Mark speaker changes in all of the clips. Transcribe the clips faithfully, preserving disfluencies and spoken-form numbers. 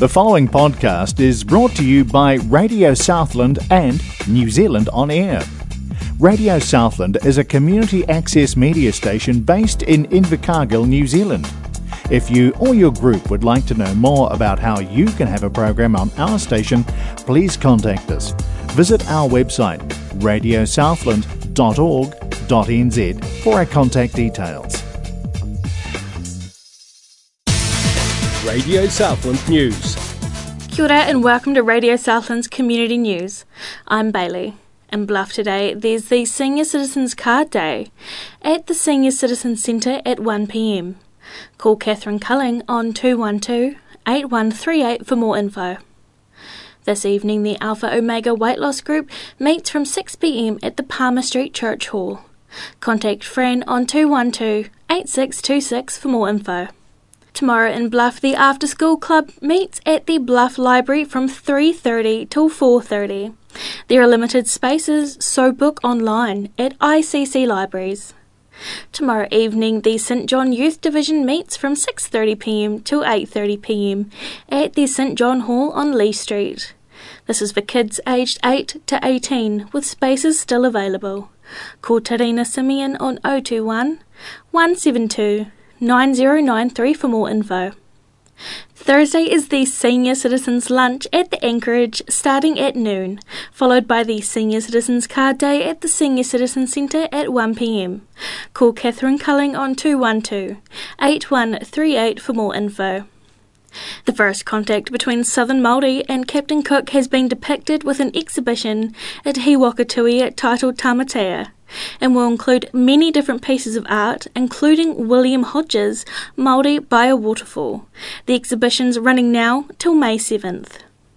Speaker 1: The following podcast is brought to you by Radio Southland and New Zealand On Air. Radio Southland is a community access media station based in Invercargill, New Zealand. If you or your group would like to know more about how you can have a program on our station, please contact us. Visit our website, radio southland dot org dot n z, for our contact details.
Speaker 2: Radio Southland News.
Speaker 3: Kia ora and welcome to Radio Southland's Community News. I'm Bailey. In Bluff today, there's the Senior Citizens Card Day at the Senior Citizens Centre at one p m. Call Catherine Culling on two one two, eight one three eight for more info. This evening, the Alpha Omega Weight Loss Group meets from six p m at the Palmer Street Church Hall. Contact Fran on two one two, eight six two six for more info. Tomorrow in Bluff, the After School Club meets at the Bluff Library from three thirty till four thirty. There are limited spaces, so book online at I C C Libraries. Tomorrow evening, the St John Youth Division meets from six thirty p m till eight thirty p m at the St John Hall on Lee Street. This is for kids aged eight to eighteen, with spaces still available. Call Tarina Simeon on oh two one, one seven two, nine zero nine three for more info. Thursday is the Senior Citizens Lunch at the Anchorage starting at noon, followed by the Senior Citizens Card Day at the Senior Citizens Centre at one p m. Call Catherine Culling on two one two, eight one three eight for more info. The first contact between Southern Māori and Captain Cook has been depicted with an exhibition at He Wakatui titled Tamatea, and will include many different pieces of art, including William Hodges' Māori by a Waterfall. The exhibition's running now till May seventh.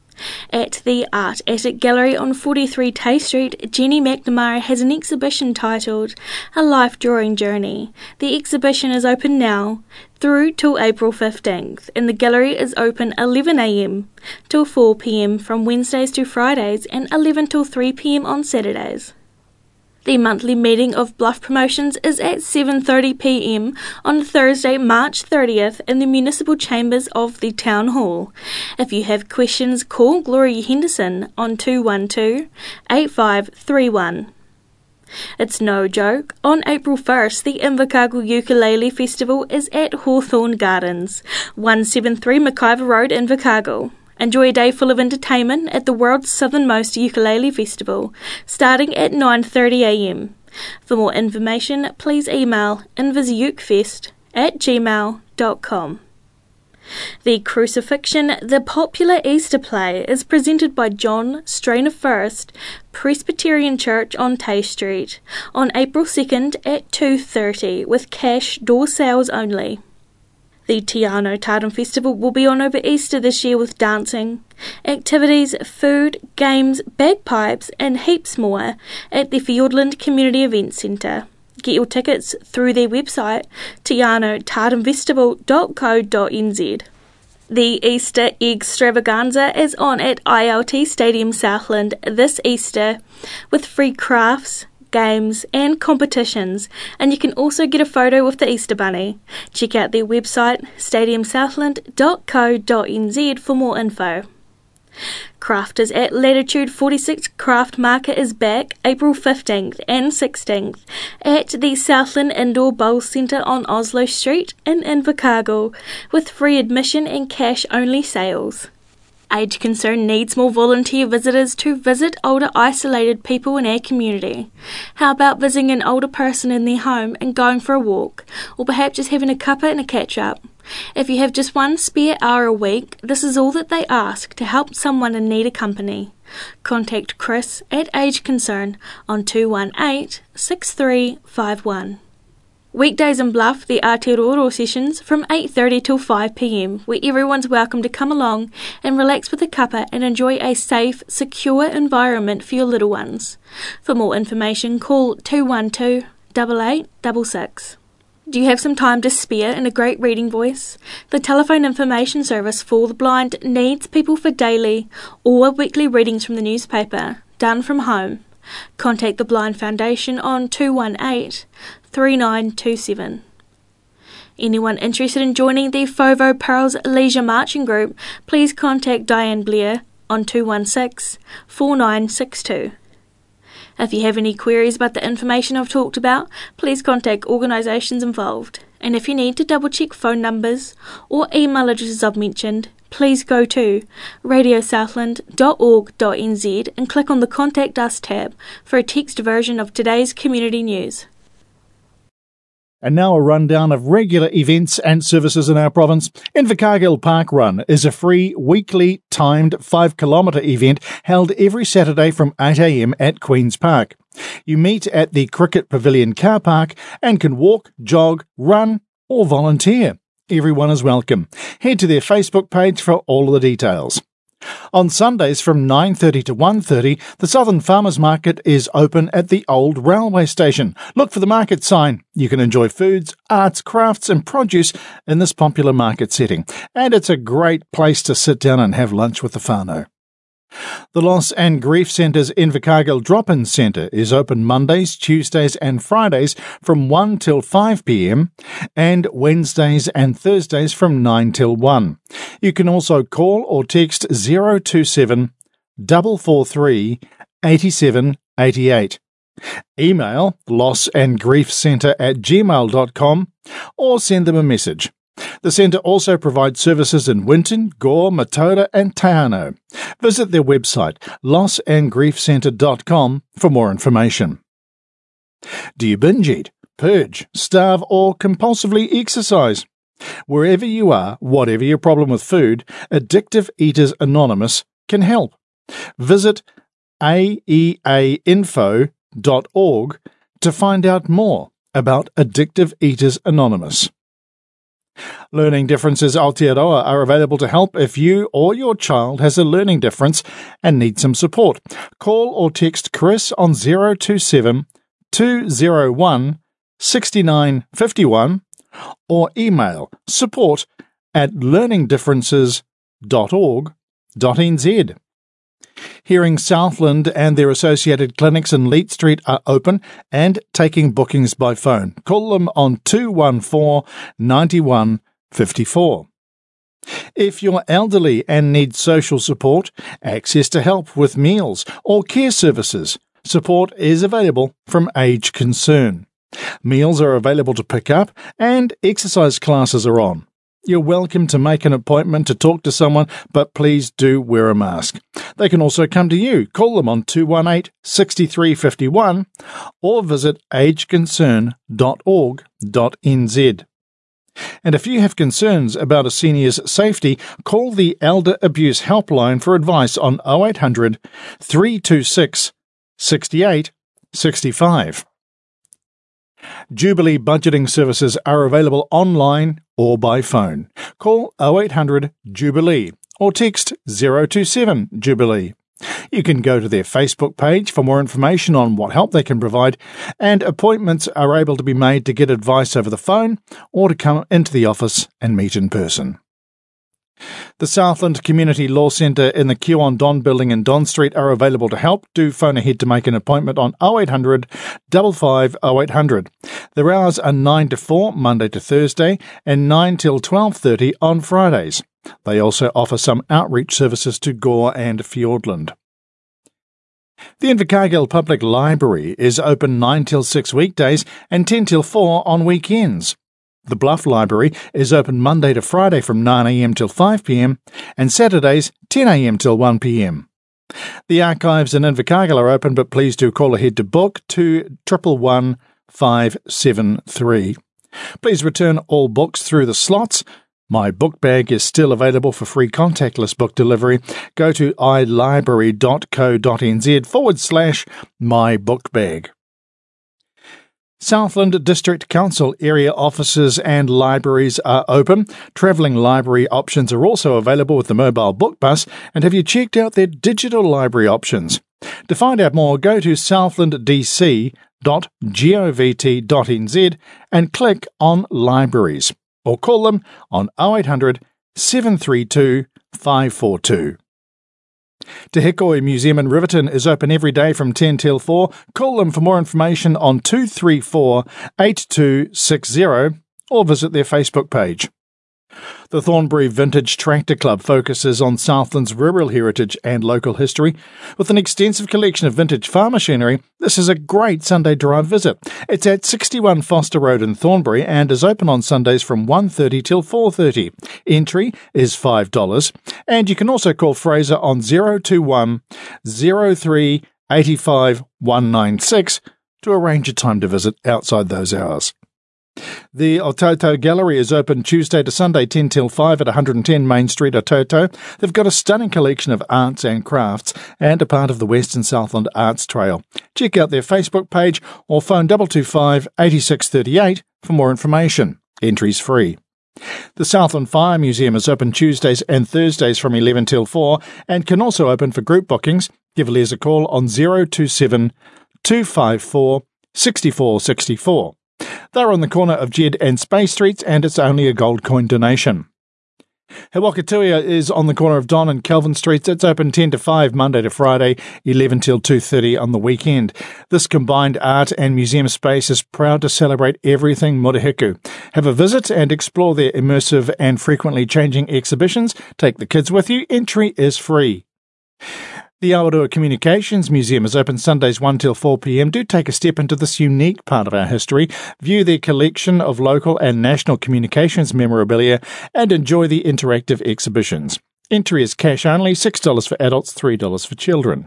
Speaker 3: At the Art Attic Gallery on forty-three Tay Street, Jenny McNamara has an exhibition titled A Life Drawing Journey. The exhibition is open now through till April fifteenth, and the gallery is open eleven a m till four p m from Wednesdays to Fridays and eleven till three p m on Saturdays. The monthly meeting of Bluff Promotions is at seven thirty p m on Thursday, March thirtieth in the Municipal Chambers of the Town Hall. If you have questions, call Gloria Henderson on two one two, eight five three one. It's no joke. On April first, the Invercargill Ukulele Festival is at Hawthorne Gardens, one seventy-three McIver Road, Invercargill. Enjoy a day full of entertainment at the world's southernmost ukulele festival, starting at nine thirty a m. For more information, please email invisukefest at gmail dot com. The Crucifixion, the popular Easter play, is presented by John Strainer First Presbyterian Church on Tay Street on April second at two thirty, with cash door sales only. The Te Anau Taram Festival will be on over Easter this year with dancing, activities, food, games, bagpipes and heaps more at the Fiordland Community Events Centre. Get your tickets through their website te anau taram festival dot co dot n z. The Easter Egg Extravaganza is on at I L T Stadium Southland this Easter with free crafts, games and competitions, and you can also get a photo with the Easter Bunny. Check out their website stadium southland dot co dot n z for more info. Crafters at Latitude forty-six Craft Market is back April fifteenth and sixteenth at the Southland Indoor Bowl Centre on Oslo Street in Invercargill, with free admission and cash only sales. Age Concern needs more volunteer visitors to visit older isolated people in our community. How about visiting an older person in their home and going for a walk, or perhaps just having a cuppa and a catch-up? If you have just one spare hour a week, this is all that they ask to help someone in need of company. Contact Chris at Age Concern on two one eight, six three five one. Weekdays in Bluff, the Aotearoa sessions from eight thirty till five p m, where everyone's welcome to come along and relax with a cuppa and enjoy a safe, secure environment for your little ones. For more information, call two one two, eight eight six six. Do you have some time to spare and a great reading voice? The Telephone Information Service for the Blind needs people for daily or weekly readings from the newspaper, done from home. Contact the Blind Foundation on two one eight, three nine two seven. Anyone interested in joining the FOVO Pearls Leisure Marching Group, please contact Diane Blair on two one six, four nine six two. If you have any queries about the information I've talked about, please contact organisations involved. And if you need to double check phone numbers or email addresses I've mentioned, please go to radio southland dot org dot n z and click on the Contact Us tab for a text version of today's community news.
Speaker 1: And now a rundown of regular events and services in our province. Invercargill Park Run is a free, weekly, timed five kilometre event held every Saturday from eight a m at Queen's Park. You meet at the Cricket Pavilion car park and can walk, jog, run or volunteer. Everyone is welcome. Head to their Facebook page for all of the details. On Sundays from nine thirty to one thirty, the Southern Farmers Market is open at the old railway station. Look for the market sign. You can enjoy foods, arts, crafts and produce in this popular market setting. And it's a great place to sit down and have lunch with the whānau. The Loss and Grief Centre's Invercargill Drop-In Centre is open Mondays, Tuesdays and Fridays from one till five p m and Wednesdays and Thursdays from nine till one. You can also call or text zero two seven, four four three, eight seven eight eight. Email lossandgriefcentre at gmail dot com or send them a message. The centre also provides services in Winton, Gore, Matoda and Te Anau. Visit their website, loss and grief centre dot com, for more information. Do you binge eat, purge, starve or compulsively exercise? Wherever you are, whatever your problem with food, Addictive Eaters Anonymous can help. Visit a e a info dot org to find out more about Addictive Eaters Anonymous. Learning Differences Aotearoa are available to help if you or your child has a learning difference and needs some support. Call or text Chris on zero two seven, two zero one, six nine five one or email support at learning differences dot org dot n z. Hearing Southland and their associated clinics in Leet Street are open and taking bookings by phone. Call them on two one four, nine one five four. If you're elderly and need social support, access to help with meals or care services, support is available from Age Concern. Meals are available to pick up and exercise classes are on. You're welcome to make an appointment to talk to someone, but please do wear a mask. They can also come to you. Call them on two one eight, six three five one or visit age concern dot org dot n z. And if you have concerns about a senior's safety, call the Elder Abuse Helpline for advice on oh eight hundred, three two six, six eight six five. Jubilee budgeting services are available online or by phone. Call oh eight hundred Jubilee or text zero two seven Jubilee. You can go to their Facebook page for more information on what help they can provide, and appointments are able to be made to get advice over the phone or to come into the office and meet in person. The Southland Community Law Centre in the Kiwon Don Building in Don Street are available to help. Do phone ahead to make an appointment on oh eight hundred, five five oh eight hundred. Their hours are nine to four, Monday to Thursday, and nine till twelve thirty on Fridays. They also offer some outreach services to Gore and Fiordland. The Invercargill Public Library is open nine till six weekdays and ten till four on weekends. The Bluff Library is open Monday to Friday from nine a m till five p m and Saturdays ten a m till one p m. The archives in Invercargill are open, but please do call ahead to book to one one one, five seven three. Please return all books through the slots. My book bag is still available for free contactless book delivery. Go to ilibrary dot co dot n z forward slash my book bag. Southland District Council area offices and libraries are open. Travelling library options are also available with the mobile book bus. And have you checked out their digital library options? To find out more, go to southland d c dot govt dot n z and click on Libraries, or call them on oh eight hundred, seven three two, five four two. Te Hikoi Museum in Riverton is open every day from ten till four. Call them for more information on two three four, eight two six zero or visit their Facebook page. The Thornbury Vintage Tractor Club focuses on Southland's rural heritage and local history. With an extensive collection of vintage farm machinery, this is a great Sunday drive visit. It's at sixty-one Foster Road in Thornbury and is open on Sundays from one thirty till four thirty. Entry is five dollars, and you can also call Fraser on zero two one, zero three, eight five, one nine six to arrange a time to visit outside those hours. The Ototo Gallery is open Tuesday to Sunday ten till five at one hundred ten Main Street, Ototo. They've got a stunning collection of arts and crafts and a part of the Western Southland Arts Trail. Check out their Facebook page or phone two two five, eight six three eight for more information. Entry's free. The Southland Fire Museum is open Tuesdays and Thursdays from eleven till four and can also open for group bookings. Give Les a call on zero two seven, two five four, six four six four. They're on the corner of Jed and Space Streets, and it's only a gold coin donation. He Whakatuia is on the corner of Don and Kelvin Streets. It's open ten to five Monday to Friday, eleven till two thirty on the weekend. This combined art and museum space is proud to celebrate everything Murihiku. Have a visit and explore their immersive and frequently changing exhibitions. Take the kids with you. Entry is free. The Awarua Communications Museum is open Sundays one till four p m. Do take a step into this unique part of our history, view their collection of local and national communications memorabilia, and enjoy the interactive exhibitions. Entry is cash only, six dollars for adults, three dollars for children.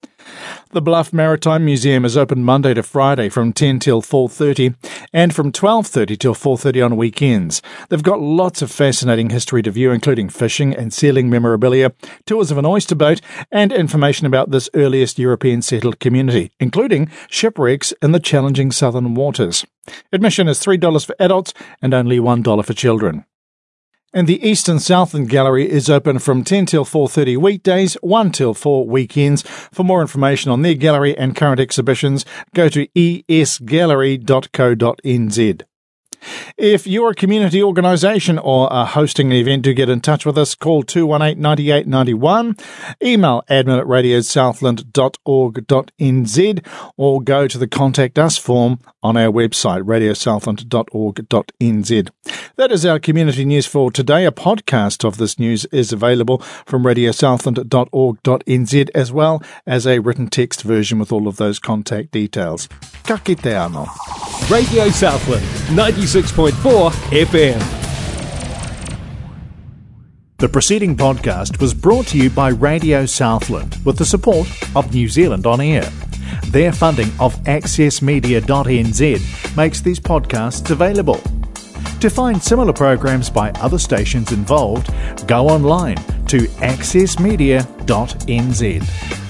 Speaker 1: The Bluff Maritime Museum is open Monday to Friday from ten till four thirty and from twelve thirty till four thirty on weekends. They've got lots of fascinating history to view, including fishing and sealing memorabilia, tours of an oyster boat, and information about this earliest European settled community, including shipwrecks in the challenging southern waters. Admission is three dollars for adults and only one dollar for children. And the Eastern Southland Gallery is open from ten till four thirty weekdays, one till four weekends. For more information on their gallery and current exhibitions, go to e s gallery dot co dot n z. If you're a community organisation or are hosting an event, do get in touch with us. Call two one eight, nine eight nine one, email admin at radio southland dot org dot n z, or go to the Contact Us form on our website, radio southland dot org dot n z. That is our community news for today. A podcast of this news is available from radio southland dot org dot n z, as well as a written text version with all of those contact details. Ka kite anō.
Speaker 2: Radio Southland, ninety-six point four F M.
Speaker 1: The preceding podcast was brought to you by Radio Southland with the support of New Zealand On Air. Their funding of access media dot n z makes these podcasts available. To find similar programs by other stations involved, go online to access media dot n z.